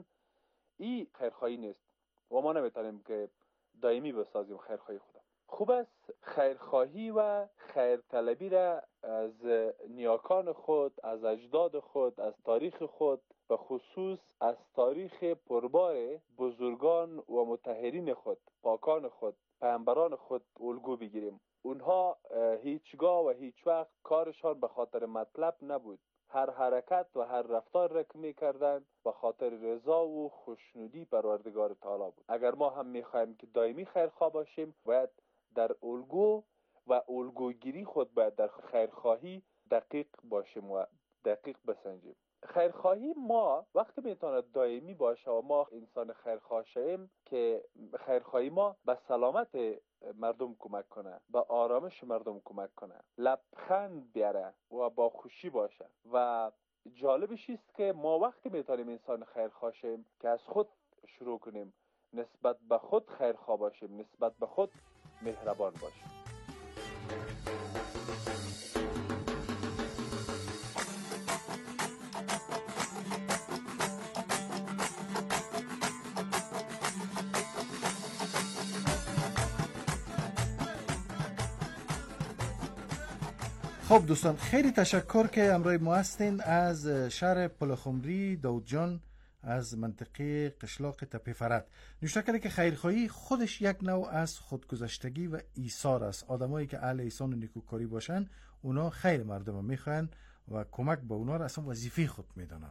این خیرخواهی نیست و ما نمیتونیم که دائمی بسازیم خیرخواهی خود. خوب است خیرخواهی و خیرطلبی را از نیاکان خود، از اجداد خود، از تاریخ خود، به خصوص از تاریخ پربار بزرگان و مطهرین خود، پاکان خود، پیامبران خود الگو بگیریم. اونها هیچگاه و هیچ وقت کارشان به خاطر مطلب نبود. هر حرکت و هر رفتار را که می‌کردند به خاطر رضا و خوشنودی پروردگار تعالی بود. اگر ما هم می‌خوایم که دائمی خیرخواه باشیم، باید در الگو و الگوگیری خود باید در خیرخواهی دقیق باشیم و دقیق بسنجیم. خیرخواهی ما وقتی میتونه دائمی باشه و ما انسان خیرخواه شویم که خیرخواهی ما به سلامت مردم کمک کنه، به آرامش مردم کمک کنه، لبخند بیاره و با خوشی باشه. و جالبش است که ما وقتی میتونیم انسان خیرخواه شویم که از خود شروع کنیم، نسبت به خود خیرخواه باشیم، نسبت به خود مهربان باشیم. خب دوستان، خیلی تشکر که امروز ما هستین. از شهر پلخمری داود جان از منطقه قشلاق تپه فرد نوشته کرده که خیرخواهی خودش یک نوع از خودگذشتگی و ایثار است. آدمایی که اهل احسان و نیکوکاری باشن اونا خیر مردم میخوان و کمک به اونا را اصلا وظیفه خود میدانن.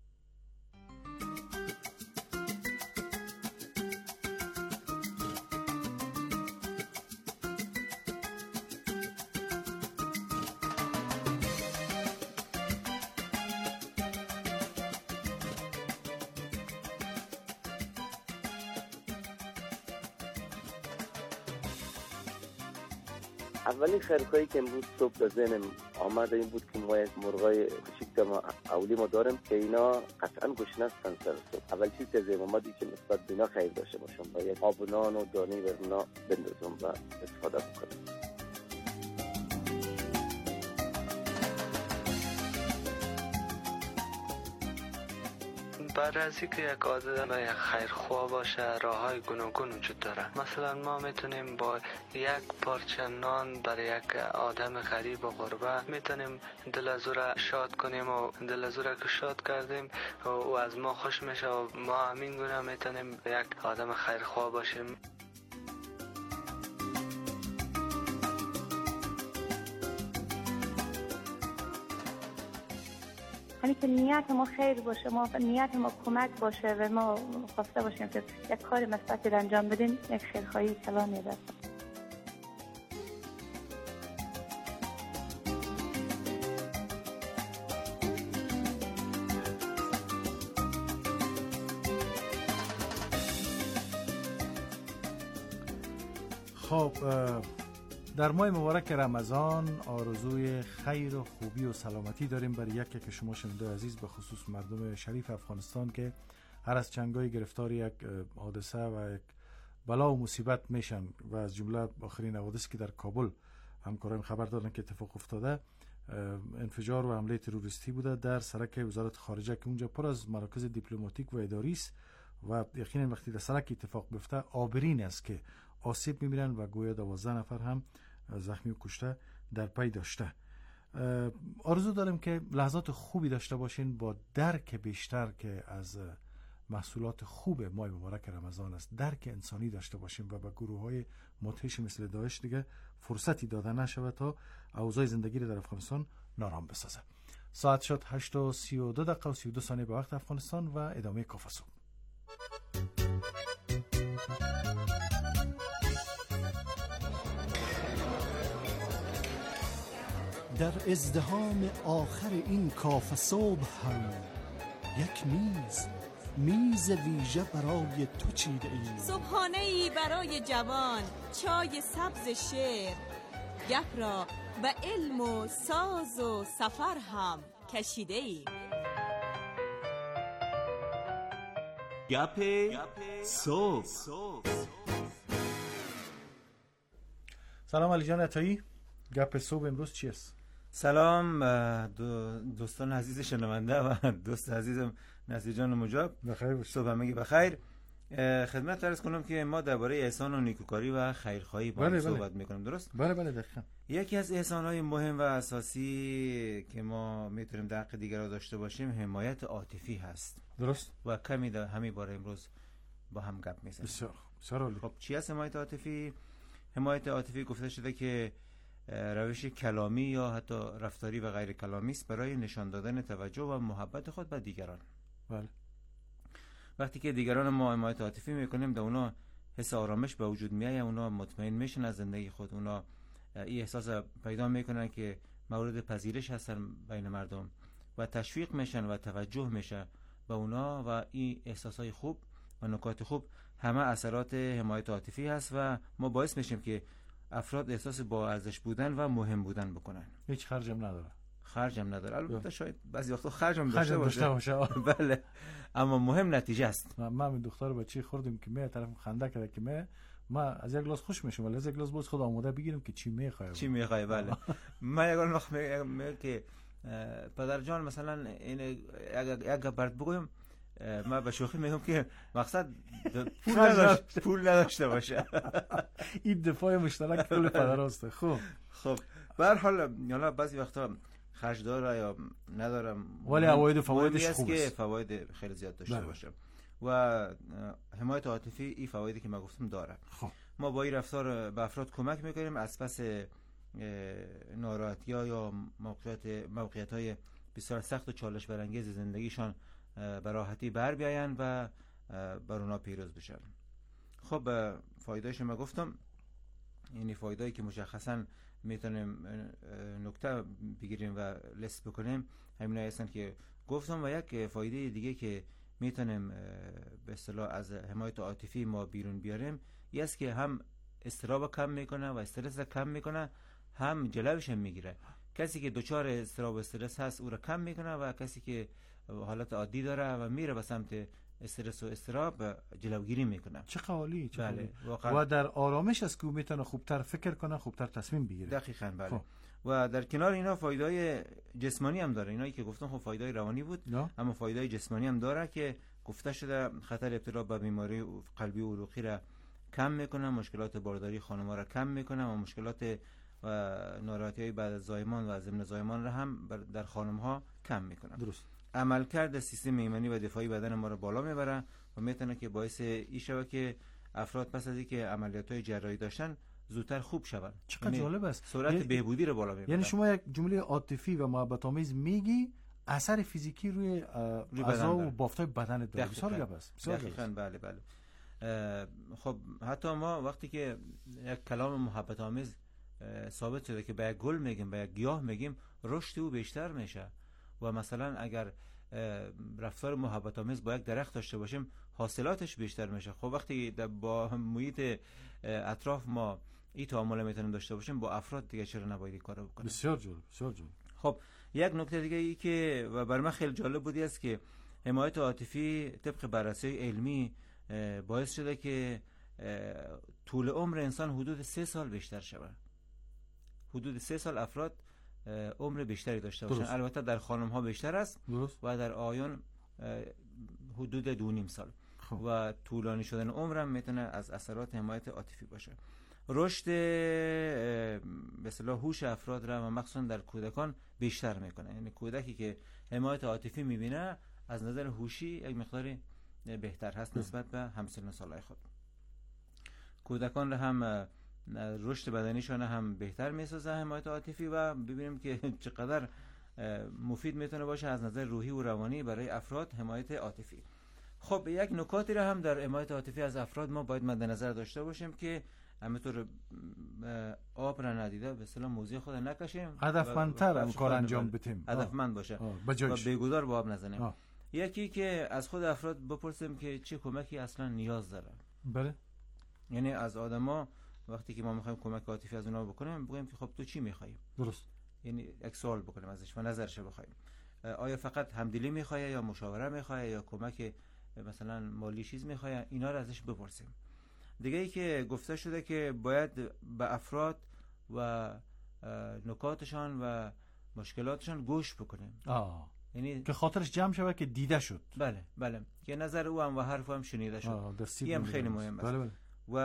اولین خیرخواهی که امروز صبح به ذهنم آمد این بود که ما یک مرغای کوچیک ما اولی ما داریم که اینا قطعا گشنه هستن سر صبح. اول چیزی که ذهنم آمد که نسبت به اینا خیر داشته باشم و یک آب و نان و دانه بر اونا بندازم و استفاده بکنم. بعد از اینکه یک آدم یک خیرخواه باشه راه های گوناگون وجود داره. مثلا ما میتونیم با یک پارچه نان برای یک آدم غریب و غربه میتونیم دل از او را شاد کنیم و دل از او را که شاد کردیم و او از ما خوش میشه و ما همین گونه میتونیم یک آدم خیرخواه باشیم. یعنی که نیت ما خیر باشه، ما نیت ما کمک باشه و ما خواسته باشیم که یک کار مثبتی را انجام بدیم، یک خیرخواهی کلانی دست. خب در ماه مبارک رمضان آرزوی خیر و خوبی و سلامتی داریم برای یکی که شما شنونده عزیز، به خصوص مردم شریف افغانستان که هر از چنگای گرفتار یک حادثه و یک بلا و مصیبت میشن و از جمله آخرین حوادثی که در کابل همکاران خبر دادن که اتفاق افتاده، انفجار و حمله تروریستی بوده در سرک وزارت خارجه که اونجا پر از مراکز دیپلماتیک و اداری است و یقینا وقتی در سرک اتفاق بیفته آبرین است که آسیب می‌بینن و گویا دوازده نفر هم زخمی و کشته در پی داشته. آرزو دارم که لحظات خوبی داشته باشین با درک بیشتر که از محصولات خوب ماه مبارک رمضان است، درک انسانی داشته باشیم و به گروه‌های مدهش مثل داعش دیگه فرصتی داده نشود تا اوضاع زندگی در افغانستان نارام بسازه. ساعت شد هشت و سی و دو دقیقه و سی و دو ثانیه به وقت افغانستان و ادامه کافه صبح. در ازدحام آخر این کافه صبح هم یک میز میز ویژه برای تو چیده ایم. صبحانه ای برای جوان، چای سبز شعر، گپ را به علم و ساز و سفر هم کشیده ایم. گپ صبح. سلام علی جان عطایی، گپ صبح امروز چی است؟ سلام دو دوستان عزیز شنونده و دوست عزیزم نصیر جان مجاب، بخیر باشید. صبح همگی بخیر. خدمت عرض کنم که ما درباره احسان و نیکوکاری و خیرخواهی با هم صحبت میکنیم، درست؟ بله بله دقیقاً. یکی از احسان‌های مهم و اساسی که ما میتونیم در حق دیگران داشته باشیم حمایت عاطفی هست، درست؟ و کمی در همین باره امروز با هم گپ میزنیم. بسیار بسیار عالی. خب چی است حمایت عاطفی؟ حمایت عاطفی گفته شده که روش کلامی یا حتی رفتاری و غیر کلامی است برای نشان دادن توجه و محبت خود به دیگران. بله. وقتی که دیگران ما حمایت عاطفی میکنیم در اونا حس آرامش به وجود میاد، اونا مطمئن میشن از زندگی خود، اونا این احساس پیدا میکنن که مورد پذیرش هستن بین مردم و تشویق میشن و توجه میشه به اونا و این احساسای خوب و نکات خوب همه اثرات حمایت عاطفی هست و ما باعث میشیم که افراد احساس با ارزش بودن و مهم بودن بکنن. هیچ خرجم نداره. خرجم نداره. البته شاید بعضی وقتا خرجم داشته باشه. باشه. بله. اما مهم نتیجه است. ما من دختر بچی خوردیم که می طرف خنده کرده که می ما از یک گلاس خوش میشم ولی از یک گلاس باز خود آماده بگیرم که چی میخوای. چی میخوای بله. من یک وقت میگم که پدر جان مثلا این یک برد بگویم ما به شوخی میگم که مقصد پول نداشت پول نداشته باشه. این دفاع مشترک کل پدراست. خب خب به هر حال حالا بعضی وقتا خرج داره یا ندارم ولی فواید و فوایدش خوبه که فواید خیلی زیاد داشته بله. باشه و حمایت عاطفی این فوایدی که ما گفتم داره. خب ما با این رفتار به افراد کمک میکنیم از پس ناراحتی یا موقعیت موقعیت های بسیار سخت و چالش برانگیز زندگیشان به راحتی بر بیاین و بر اونا پیروز بشن. خب فایدهش ما گفتم، یعنی فایدهایی که مشخصا میتونیم نکته بگیریم و لیست بکنیم همین هستن که گفتم. و یک فایده دیگه که میتونیم به اصطلاح از حمایت عاطفی ما بیرون بیاریم این است که هم اضطراب کم میکنه و استرس کم میکنه، هم جلوش هم میگیره. کسی که دچار اضطراب و استرس هست او را کم میکنه و کسی که حالت عادی داره و میره به سمت استرس و اضطراب جلوگیری میکنه. چه قوالی چه بله. و در آرامش است که میتونه خوبتر فکر کنه، خوبتر تصمیم بگیره. دقیقاً بله. خب. و در کنار اینا فایده‌های جسمانی هم داره. اینایی که گفتم خب فایده‌های روانی بود نه؟ اما فایده‌های جسمانی هم داره که گفته شده خطر ابتلا به بیماری قلبی و عروقی را کم میکنه، مشکلات بارداری خانم‌ها را کم میکنه و مشکلات و ناراحتی‌های بعد از زایمان و ضمن زایمان را هم در خانم‌ها کم میکنه. درست. عملکرد سیستم ایمنی و دفاعی بدن ما را بالا میبره و میتونه که باعث این شود که افراد پس از اینکه عملیات‌های جراحی داشتن زودتر خوب شوند. چقدر جالب است. سرعت بهبودی را بالا میبره. یعنی شما یک جمله عاطفی و محبت آمیز میگی اثر فیزیکی روی اعضا و بافت‌های بدن داره. بسیار گپ است. دقیقاً بله بله. خب حتی ما وقتی که یک کلام محبت آمیز ثابت شده که به یک گل میگیم، به یک گیاه میگیم، رشد او بیشتر میشه. و مثلا اگر رفتار محبت آمیز با یک درخت داشته باشیم حاصلاتش بیشتر میشه. خب وقتی با محیط اطراف ما این تعامل میتونیم داشته باشیم با افراد دیگه چرا نباید کارو بکنیم؟ بسیار جالب بسیار جالب. خب یک نکته دیگه ای که و برای من خیلی جالب بودی است که حمایت عاطفی طبق بررسی علمی باعث شده که طول عمر انسان حدود سه سال بیشتر شود. حدود سه سال افراد عمر بیشتری داشته باشن. البته در خانم ها بیشتر است درست. و در آیون حدود دو نیم سال. خب. و طولانی شدن عمرم میتونه از اثرات حمایت عاطفی باشه. رشد به اصطلاح هوش افراد را و مخصوصا در کودکان بیشتر میکنه. یعنی کودکی که حمایت عاطفی میبینه از نظر هوشی یک مقداری بهتر هست نسبت به همسن سالای خود. کودکان را هم رشد بدنیشان هم بهتر میسازه حمایت عاطفی و ببینیم که چقدر مفید میتونه باشه از نظر روحی و روانی برای افراد حمایت عاطفی. خب یک نکاتی را هم در حمایت عاطفی از افراد ما باید مد نظر داشته باشیم که همینطور آب را ندیده به اصطلاح موضوع خود نکشیم، هدفمندتر کار انجام بدیم، هدفمند باشه و بیگودار با آب نزنیم. آه. یکی که از خود افراد بپرسیم که چه کمکی اصلا نیاز داره. بله. یعنی از آدما وقتی که ما میخوایم کمک عاطفی از اونها بکنیم بگیم که خب تو چی میخوای؟ درست. یعنی یک سوال بکنیم ازش و نظرش بخوایم. آیا فقط همدلی میخوای یا مشاوره میخوای یا کمک مثلا مالی چیز میخوای؟ اینا رو ازش بپرسیم. دیگه ای که گفته شده که باید به افراد و نکاتشان و مشکلاتشان گوش بکنیم. آه. یعنی که خاطرش جمع شود که دیده شد. بله بله. که نظر او هم و حرف هم شنیده شد. این هم خیلی مهم است. بله بله. و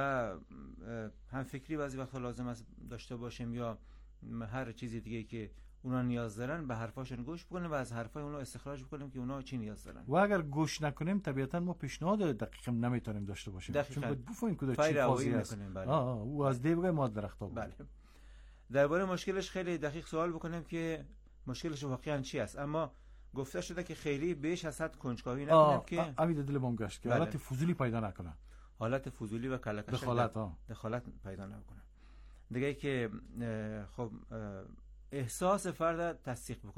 هم فکری بعضی وقتا لازم است داشته باشیم یا هر چیزی دیگه که اونا نیاز دارن به حرفاشون گوش بکنیم و از حرفای اونا استخراج بکنیم که اونا چی نیاز دارن. و اگر گوش نکنیم طبیعتا ما پیشنهاد دقیق نمیتونیم داشته باشیم. دقیقاً. چون باید بفهمیم که چی فازی است. بله. آه او از دیوگه ما درخت بود. بله. درباره مشکلش خیلی دقیق سوال بکنیم که مشکلش واقعا چی است. اما گفته شده که خیلی بیش از حد کنجکاوی نکنیم که اوید دل بام گشت که حالت فضولی پیدا نکنه. حالت فضولی و کلکش دخالت ها دخالت پیدا نکنه. دیگه که خب احساس فرد تصدیق بکنیم.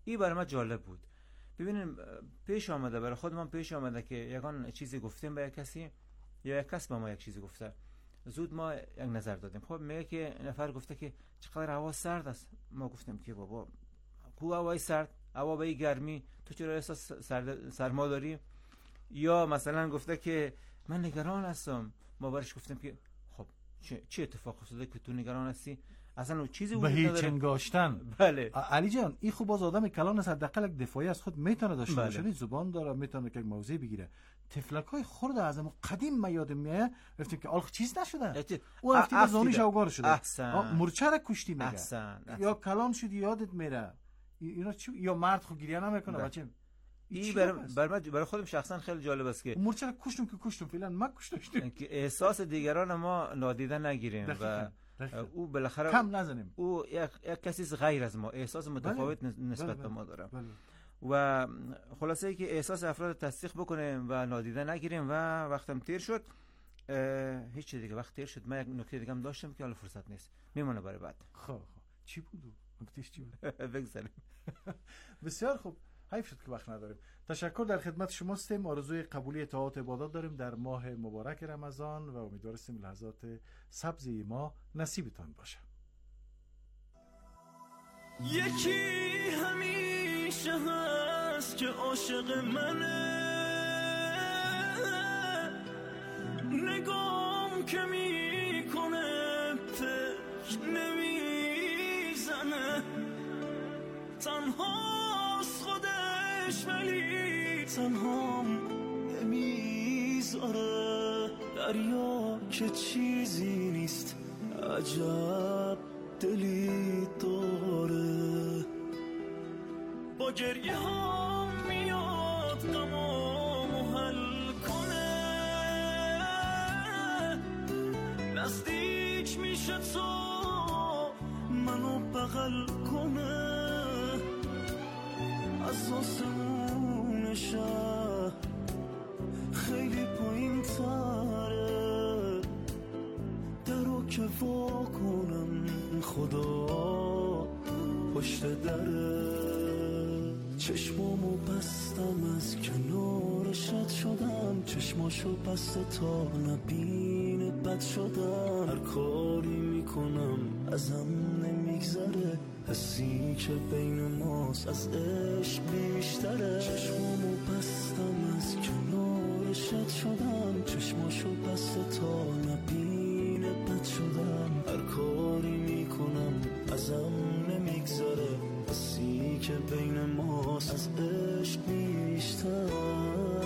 این برای من جالب بود. ببینیم پیش آمده، برای خود من پیش آمده که یگان چیزی گفتیم به یک کسی یا یک کس به ما یک چیزی گفته، زود ما یک نظر دادیم. خب میگه که نفر گفته که چقدر هوا سرد است. ما گفتیم که بابا کو هوای سرد، هوا به گرمی، تو چرا احساس سرد سرما داری؟ یا مثلا گفته که من نگران هستم. ما برش گفتیم که خب چه چه اتفاق افتاده که تو نگران هستی؟ اصلا چیزی به هیچ انگاشتن. بله علی جان این خوب باز آدم کلان است، حداقل یک دفاعی از خود میتونه داشته باشه. بله. زبان داره، میتونه که یک موضوع بگیره. تفلکای خرد از ما قدیم ما یادم میاد رفتیم که آلخ چیز نشده، او رفتی زونیش اوگار شده، احسن مرچه را کشتی میگه، احسن. احسن. یا کلان شدی یادت میره اینا چی؟ یا مرد خود گریه نمیکنه بچه. این برای بر برای خودم شخصا خیلی جالب است که مرچه را کشتم که کشتم فعلا ما کشتم که احساس دیگران ما نادیده نگیریم و او بالاخره کم نزنیم. او یک, یک کسی غیر از ما احساس متفاوت بله. نسبت به ما داره. بله. و خلاصه ای که احساس افراد تصدیق بکنیم و نادیده نگیریم. و وقتم تیر شد، هیچ دیگه وقت تیر شد. من یک نکته دیگه هم داشتم که حالا فرصت نیست، میمونه برای بعد. خب خب چی بود؟ نکتهش چی بود؟ بگذاریم. بسیار خوب، حیف شد که وقت نداریم. تشکر، در خدمت شما هستیم. آرزوی قبولی اطاعت عبادات داریم در ماه مبارک رمضان و امیدواریم لحظات سبز ما نصیبتان باشه. یکی همیشه هست که عاشق منه، نگام که میکنه فکر نمیزنه، تنهاست خودش ولی تنهام نمیذاره، دریا که چیزی نیست عجب دلی داره، با گریه ها میاد غمامو حل کنه، نزدیک میشه تو منو بغل کنه، از آسمون شهر خیلی پایین تره، درو که وا کنم خدا پشت دره، چشمامو بستم از کنارش رد شدم، چشماشو بسته تا نبینه بد شدم، هر کاری میکنم ازم نمیگذره، حسی که بین ماست از عشق بیشتره، چشمامو بستم از کنارش رد شدم، چشماشو بسته تا نبینه بد شدم، هر کاری میکنم ازم نمیگذره، حسی که بین ماست از عشق بیشتره.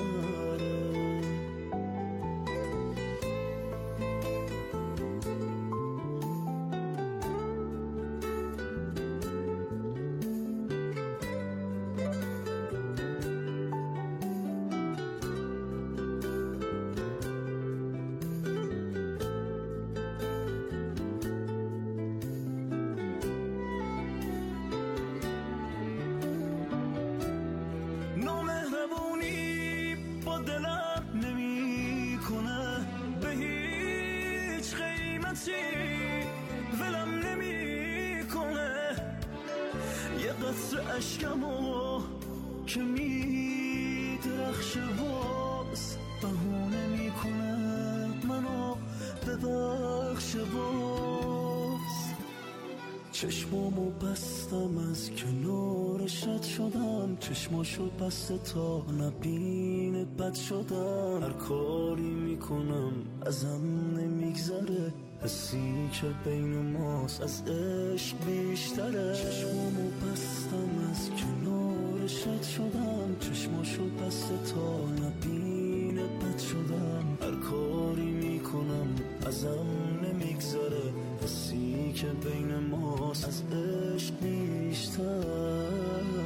ولم نمی کنه یه قطر عشقمو که می درخشه باز، بهونه می کنه منو ببخشه باز، چشمامو بستم از کنارش رد شدم، چشماشو بسته تا نبینه بد شدم، هر کاری میکنم ازم نمیگذره، حسی که بین ماست از عشق بیشتره، چشمامو بستم از کنارش رد شدم، چشماشو بسته تا نبینه بد شدم، هر کاری میکنم ازم نمیگذره، حسی که بین ماست از عشق بیشتره.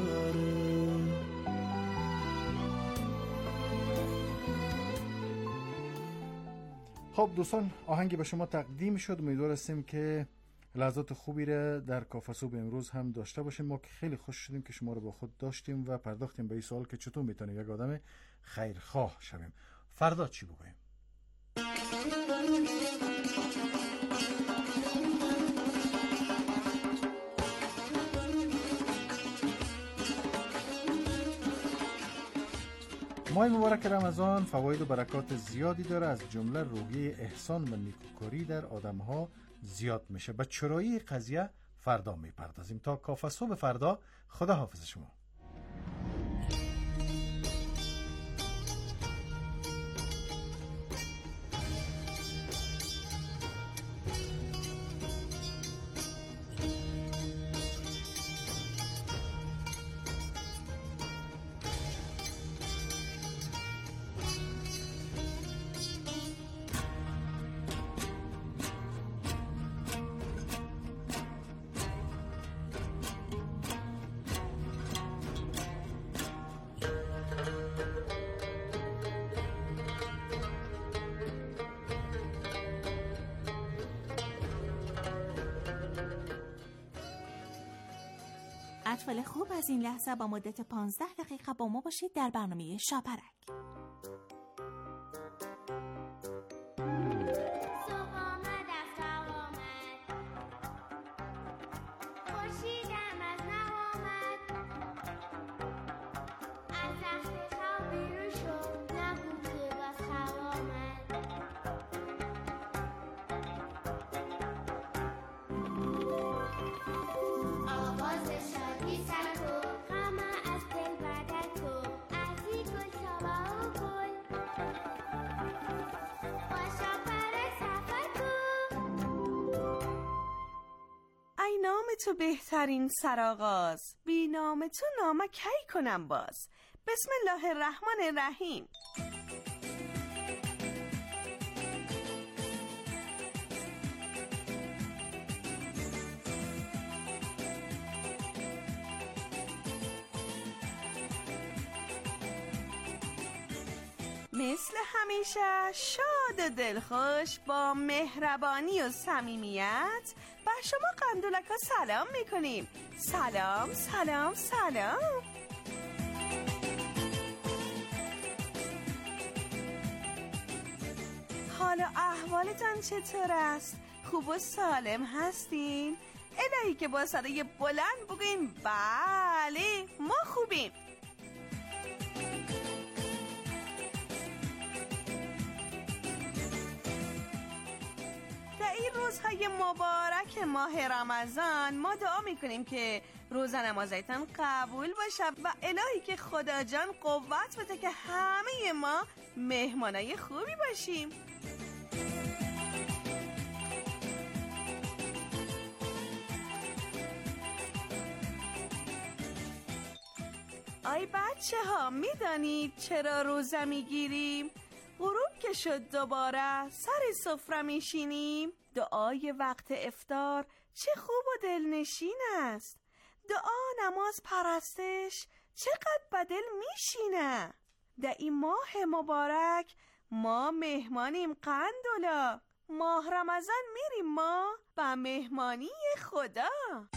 خب دوستان، آهنگی به شما تقدیم شد. امیدوار هستیم که لحظات خوبی را در کافه صبح امروز هم داشته باشیم. ما که خیلی خوش شدیم که شما رو با خود داشتیم و پرداختیم به این سوال که چطور میتونیم یک آدم خیرخواه شویم. فردا چی بگویم؟ ماه مبارک رمضان فواید و برکات زیادی داره، از جمله روحیه احسان و نیکوکاری در آدم‌ها زیاد میشه. به چرایی قضیه فردا میپردازیم. تا کافه صبح فردا، خدا حافظ شما. اطفال خوب، از این لحظه با مدت پانزده دقیقه با ما باشید در برنامه شاپرک. نام تو بهترین سرآغاز، بی نام تو نامه کی کنم باز. بسم الله الرحمن الرحیم. مثل همیشه شاد و دلخوش با مهربانی و صمیمیت با شما قندولکا سلام میکنیم. سلام سلام سلام. حال و احوالتان چطور است؟ خوب و سالم هستین؟ الهی که با صدای بلند بگوین بله ما خوبیم. این روزهای مبارک ماه رمضان ما دعا میکنیم که روزه نمازتان قبول باشه و الهی که خدا جان قوت بده که همه ما مهمانای خوبی باشیم. آی بچه ها، میدانید چرا روزه میگیریم؟ غروب که شد دوباره سر سفره میشینیم. دعای وقت افطار چه خوب و دلنشین است. دعا، نماز، پرستش چقدر به دل میشینه. در این ماه مبارک ما مهمانیم قندولا. ماه رمضان میریم ما به مهمانی خدا.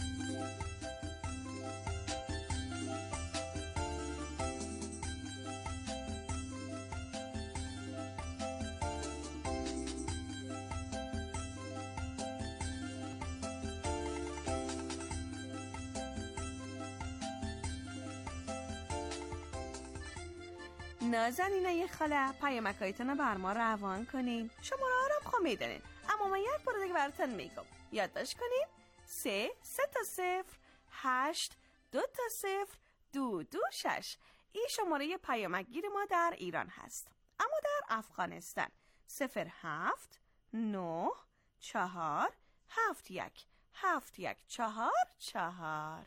نازنینای خاله، پیامکایتون رو بر ما روان کنین. شماره ها رو خب میدونین، اما من یک بار دیگه براتون میگم. یادداشت کنین: سه سه تا صفر هشت دو تا صفر دو دو شش. این شماره پیامکگیر ما در ایران هست. اما در افغانستان صفر هفت نه چهار هفت یک هفت یک چهار چهار.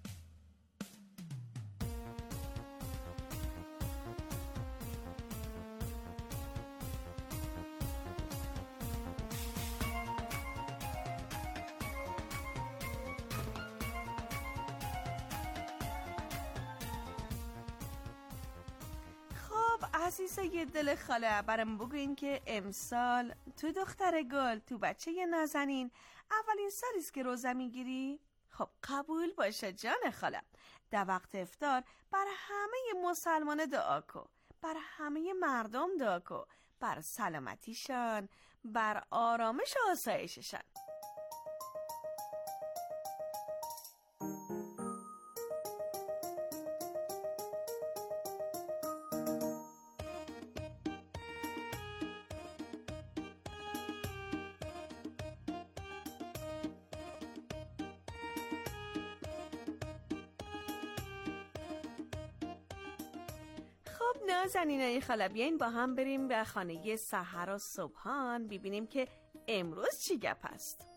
عزیزای دل خاله، برام بگوین که امسال تو دختر گل، تو بچه نازنین، اولین سالیست که روزه میگیری؟ خب قبول باشه جان خاله. در وقت افطار بر همه مسلمان دعا کو، بر همه مردم دعا کو، بر سلامتیشان، بر آرامش و آسایششان. نازنینای خاله بیاین با هم بریم به خانه سحر و صبحان ببینیم که امروز چی گپ است.